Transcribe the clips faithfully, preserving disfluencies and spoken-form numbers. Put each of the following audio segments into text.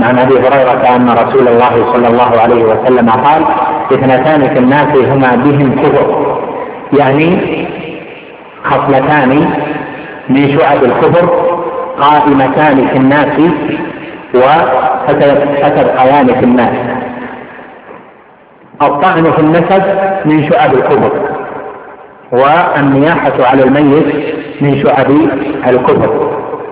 عن أبي هريرة أن رسول الله صلى الله عليه وسلم قال: اثنتان في الناس هما بهم كفر، يعني خصلتان من شعب الكفر قائمتان في الناس وستبقيان في الناس. الطعن في النسب من شعب الكفر، والنياحة على الميت من شعب الكفر.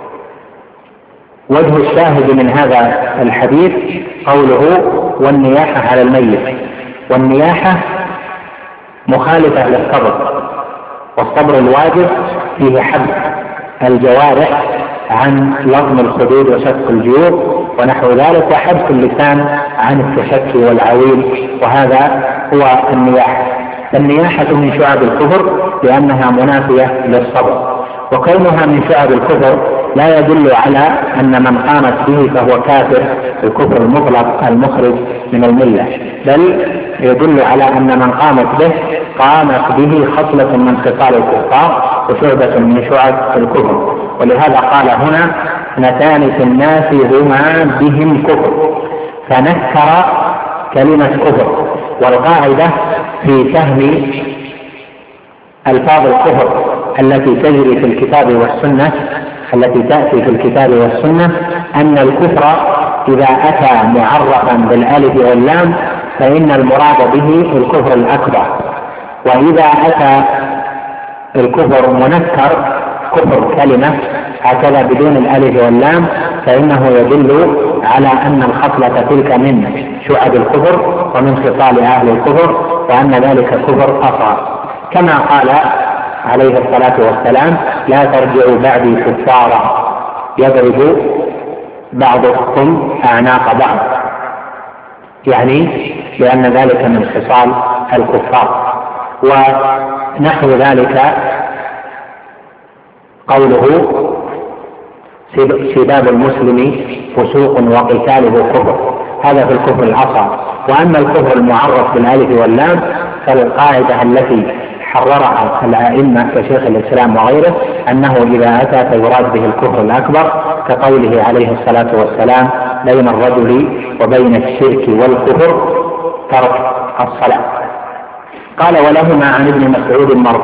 وجه الشاهد من هذا الحديث قوله: والنياحة على الميت. والنياحة مخالفة للصبر، والصبر الواجب فيه حبس الجوارح عن لطم الخدود وشق الجيوب ونحو ذلك، وحبس اللسان عن التشكي والعويل، وهذا هو النياحة. النياحة من شعب الكفر لأنها منافية للصبر، وكونها من شعب الكفر لا يدل على أن من قامت به فهو كافر الكفر المطلق المخرج من الملة، بل يدل على أن من قامت به قامت به خصلة من خصال الكفار وشعبة من شعب الكفر. ولهذا قال هنا: اثنتان في الناس هما بهم كفر، فنكر كلمة كفر. والقاعدة في فهم ألفاظ الكفر التي تجري في الكتاب والسنة التي تأتي في الكتاب والسنة أن الكفر إذا أتى معرفا بالألف واللام فإن المراد به الكفر الأكبر، وإذا أتى الكفر منكر كفر كلمة هكذا بدون الألف واللام فإنه يدل على أن الخصلة تلك من شعب الكفر ومن خصال أهل الكفر، وأن ذلك كفر أصغر، كما قال عليه الصلاة والسلام: لا ترجعوا بعدي كفارا يضرب بعضكم أعناق بعض، يعني لأن ذلك من خصال الكفار. ونحو ذلك قوله: سباب المسلم فسوق وقتاله كفر، هذا في الكفر الأصغر. وأما الكفر المعرف بالألف واللام فالقاعدة التي حررها الأئمة كشيخ الإسلام وغيره أنه إذا أتى فيراد به الكفر الأكبر، كقوله عليه الصلاة والسلام: بين الرجل وبين الشرك والكفر ترك الصلاة. قال: ولهما عن ابن مسعود مرفوعا